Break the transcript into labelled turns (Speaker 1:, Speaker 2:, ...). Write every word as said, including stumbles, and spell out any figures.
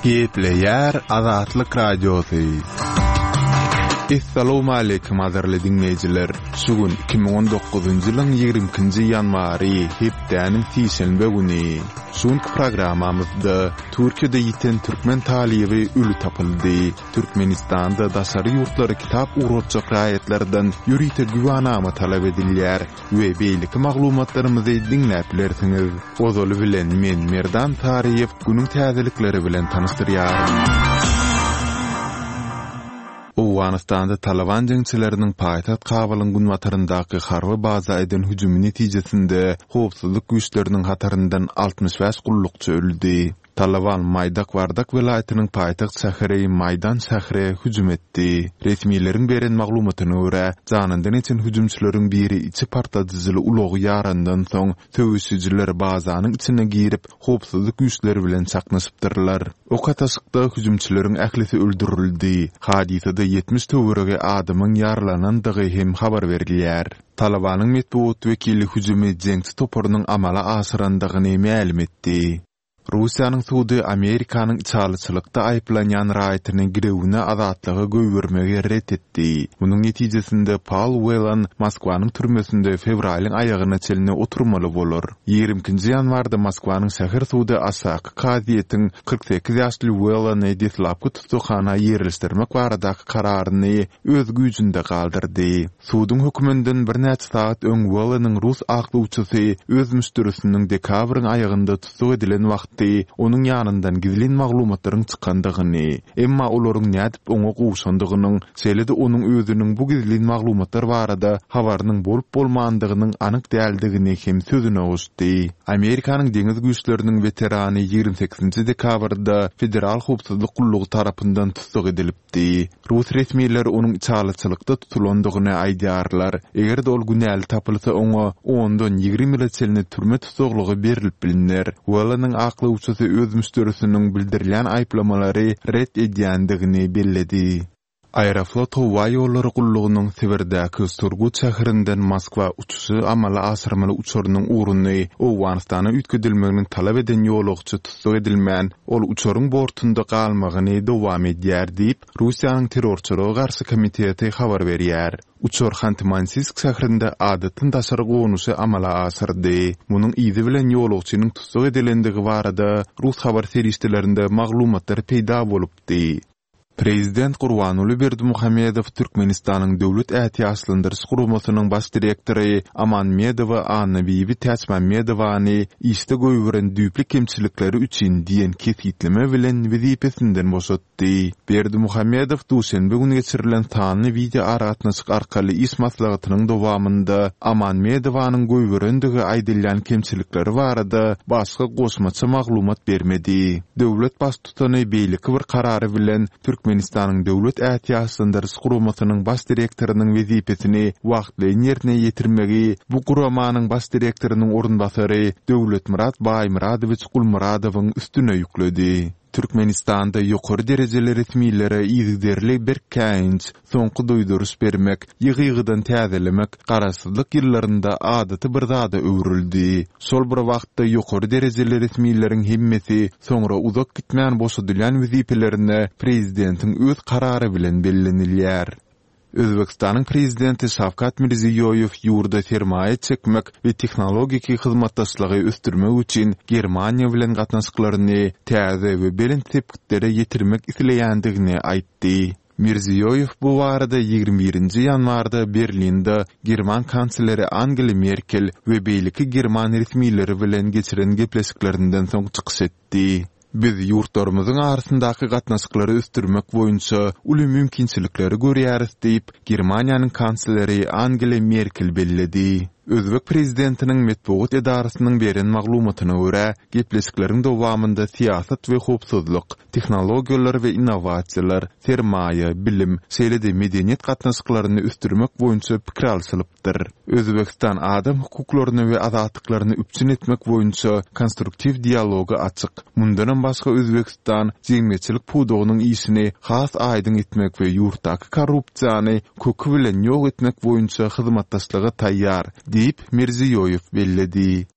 Speaker 1: Gepleyer Azatlyk Radiosu. Assalamu alaykum azarly dinleyijiler. Sugun iki bin on dokuzunjy ýylyň ýigrimkinji ýanwary hepdäniň tiýşelbe güni. Şonky programamyzda Türkiýede ýiten türkmen talibi ölü tapyldy. Türkmenistanda daşary ýurtlary kitap ugrutjak raýatlardan ýürite güwanama talap edilýär we beýleki maglumatlarymyzy dinläp bilersiňiz. Ozaly bilen men Merdan Tariýew günüň täzelikleri bilen tanystyryarym. Awganistanda Taliban jeňçileriniň paýtaht Kabylyň günwataryndaky harby baza eden hüjümi netijesinde howpsuzlyk güýçleriniň hataryndan altmış beş gullukçy öldü. Taliban Maydak Wardak welaýatynyň paýtaht şäheri Maydan şäherine hüjüm etdi. Resmiýetlerin beren maglumatyna görä, janyndan için hüjümçileriň biri içi partladyjyly ulogy ýarandan soň töwüşçiler bazanyň içine girip howpsuzlyk güýçleri bilen çaknaşypdyrlar. O kataşykda hüjümçileriň ählisi öldürildi. Hadisede yetmiş töwerege adamyň ýaralanandygy hem habar berilýär. Talibanyň medeniýet wekili hüjümi jeňçi toparynyň amala asyrandygyny ma'lum etdi. Russiýanyň sudy Amerikanyň çalyçylykda aýplanýan raýatynyň girewine azatlygy göwürmegi ret etdi. Munyň netijesinde Paul Whelan Moskwanyň türmesinde fevralyň aýagyna çeline oturmaly bolar. ýigrimkinji ýanwarda Moskwanyň şäher sudy Asak Kaziýetiň kırk sekiz ýaşly Whelany dislapky tutuşana ýerleşdirmek baradaky kararyny öz güýjünde galdyrdy. Sudyň hökmünden bir näçe saat öň Whelanyň rus aklawçysy öz müstürisiniň dekabryň aýagynda tutuk edilen wagt onun ýanyndan gizlin maglumatlaryň çykandygyny, emma olaryň nädip oňa gowşandygynyň, selede onuň özüniň bu gizlin maglumatlar barada habarynyň bolup bolmandygynyň anyk däldigini hem sözüne goşdy. Amerikanyň deňiz güýçleriniň veterany ýigirmi sekizinji dekabrda federal howpsuzlyk gullugy tarapyndan tutuk edilipdi. Rus resmiýetleri onuň çalyçylykda tutulandygyny aýdýarlar. Eger de ol günäli tapylsa oňa ondan ýigirmi ýyl çeline türme tutuklugy berilip bilinler. Walanyň akly uçsy öz müsterisiniň bildirilýän aýplamalary ret edýändigini belledi. Aeroflot howa ýollary gullugynyň Siberdäki Surgut şäherinden Moskwa uçuşy amala asyrmaly uçurynyň uruny Awganistana ütküdilmegini talap eden ýolagçy tutuk edilmän ol uçuryň bortunda galmagyny dowam edýär diýip Russiýanyň terrorçylyga garşy komiteti habar berýär. Uçur Xanty-Mansisk şäherinde adatyn daşary gowunuşy amala asyrdy. Munyň izi bilen ýolagçynyň tutuk edilendigi barada Rus habar serişdelerinde maglumatlar peýda bolupdy. Prezident Gurbanuly Berdimuhammedow Türkmenistanyň döwlet ähtiýaçlandyrys guramasynyň baş direktori Amanmedowa Annabibi Täçmanmedowany iste göwüren düýpli kemçilikleri üçin diýen kefitleme bilen wezipesinden boşatdy. Berdimuhammedow duşenbe güni geçirilen sanly video aratnaşyk arkaly iş maslahatynyň dowamında Amanmedowanyň göwürendigi aýdylýan kemçilikleri barada başga goşmaça maglumat bermedi. Döwlet baş tutany beýleki bir karary bilen Türk Türkmenistanyň döwlet ähtiýaçlandyrys guramasynyň baş direktoriniň wezipesini wagtly ýerine ýetirmegi bu guramanyň baş direktoriniň orunbasary Döwletmurat Baýmuradowich Gulmuradowyň üstüne ýükledi. Türkmenistanda ýokary derejeli resmiýetlere ýygyderli bir käýinç, soňky doýduruş bermek, ýygy-ýygydan täzelemek garasyzlyk ýyllarynda adaty bir zada öwrüldi. Şol bir wagtda ýokary derejeli resmiýetleriň hemmesi soňra uzak gitmän boşadylýan wezipelerini prezidentiň öz karary bilen bellenilýär. Özbekistanyň prezidenti Şavkat Mirziýoýew ýurda sermaýe çekmek we tehnologiki hyzmatdaşlygy östürmek üçin Germaniýa bilen gatnaşyklaryny täze we belin tepkitlere ýetirmek isleýändigini aýtdy. Mirziýoýew bu barada ýigirmi birinji ýanwarda Berlinde German kansleri Angela Merkel we beýleki German resmiýetleri bilen geçiren gepleşiklerinden soň çykyş etdi. Biz ýurtlarymyzyň arasyndaky gatnaşyklary östürmek boýunça uly mümkinçilikleri görýäris diýip Germaniýanyň kansleri Angela Merkel belledi. Özbek prezidentiniň medeniýet edarasynyň beren maglumatyna görä, gepleşikleriň dowamında siýasat we howpsuzlyk, tehnologiýalar we innovasiýalar, sermaýe, bilim, şeýle-de medeniýet gatnaşyklaryny östürmek boýunça pikir alşylypdyr. Özbekistan adam hukuklaryny we azatlyklaryny üpçün etmek boýunça konstruktiv dialoga açyk. Mundan başga Özbekistan jemgyýetçilik pudugynyň işini has aýdyn etmek we ýurtdaky korrupsiýany kökü bilen ýok etmek boýunça hyzmatdaşlyga taýýar diýip Mirziýoýew belledi.